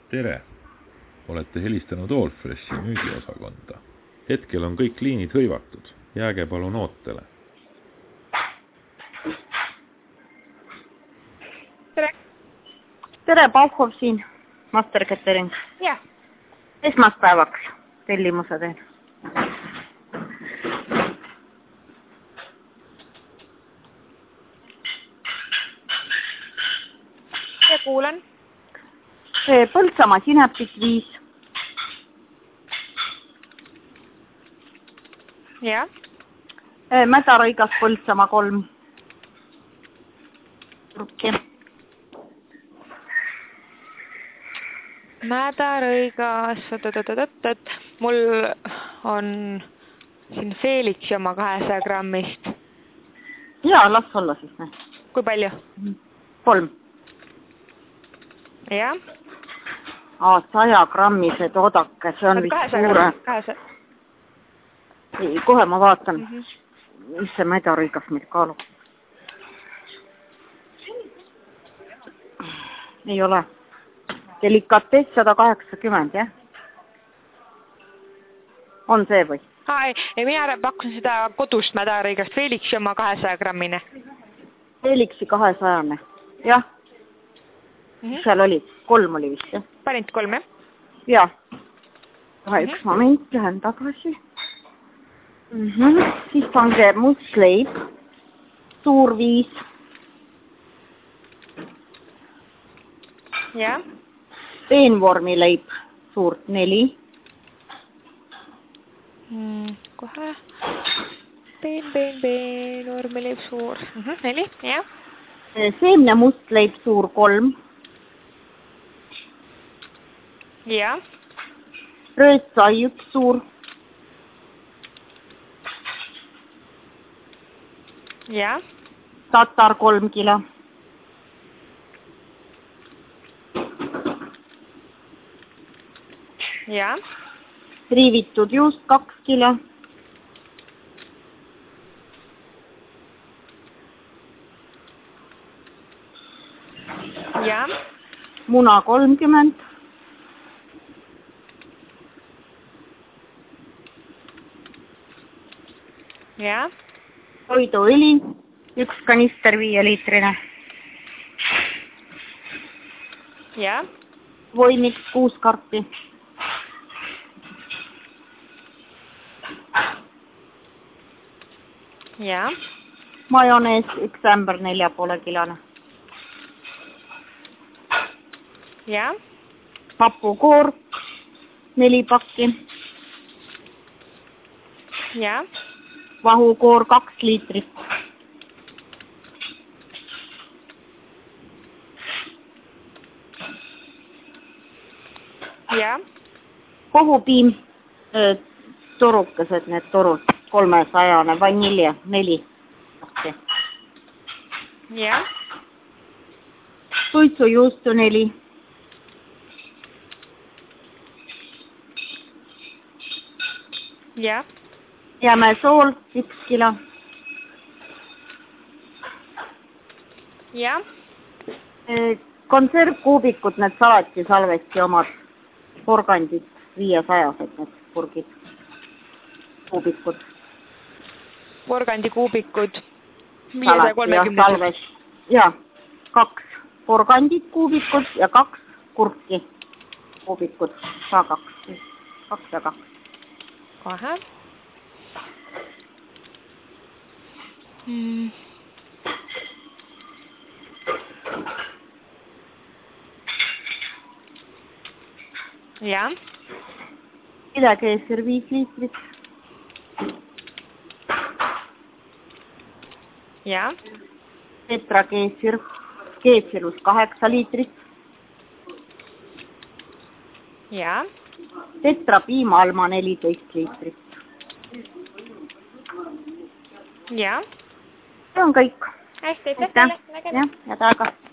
Tere! Olete helistanud Allfreshi müügiosakonda. Hetkel on kõik liinid hõivatud. Jääge palun ootele. Tere! Tere, Pauhov siin. Master Catering. Jah. Esmaspäevaks tellimuse teen. Ja kuulen. Põltsamaa sinepit 5. Jah. Mädarõigas Põltsamaa 3. Rukki. Mädarõigas, mul on siin Felix oma 200 grammist. Jaa, las olla siis. Kui palju? 3. Jah. 100 grammised oodake, see on vist suure. 200. Ei, kohe ma vaatan, mis see mädarõigas meil kaalub. Ei ole. Delikatess 180, jah? On see või? Ei, mina pakkusin seda kodust mädarõigast, Felixi oma 200 grammine. Felixi 200, jah. Seal oli, 3 oli vist, jah? Panid 3, jah? Jah. Üks moment, lähen tagasi. Siis pange mustleib, suur 5. Jah. Peenvormileib, suurt 4. Kohe. Peenvormileib, suur 4, jah. Seemne mustleib, suur 3. Jah. Röötsai 1 suur. Jah. Tatar 3 kilo. Jah. Riivitud juust 2 kilo. Jah. Muna 30. Jah. Toiduõli, 1 kanister 5-liitrine. Jah. Voiniks 6 karpi. Jah. Majonees 1 ämber 4,5 kilone. Jah. Hapukoor 4 pakki. Jah. Vahukoor 2 liitrit. Jah. Kohupiim, torukesed need torud, 300 vanilje 4. Jah. Suitsujuustu 4. Jah. Jämesool 1 kilo. Jah. Konservkuubikud, need salatisalvesti omad porgandid 500, need purgid, kuubikud. Porgandikuubikud 530. Ja, 2 porgandid kuubikud ja 2 kurki kuubikud. 2 ja 2. Kohe. Jah. Kidakeessir 5 liitrit. Jah. Tetrakeessir, keessirus 8 liitrit. Jah. Tetrapiimalma 14 liitrit. Jah. See on kõik. Hästi, aitäh teile. Jah, head aega.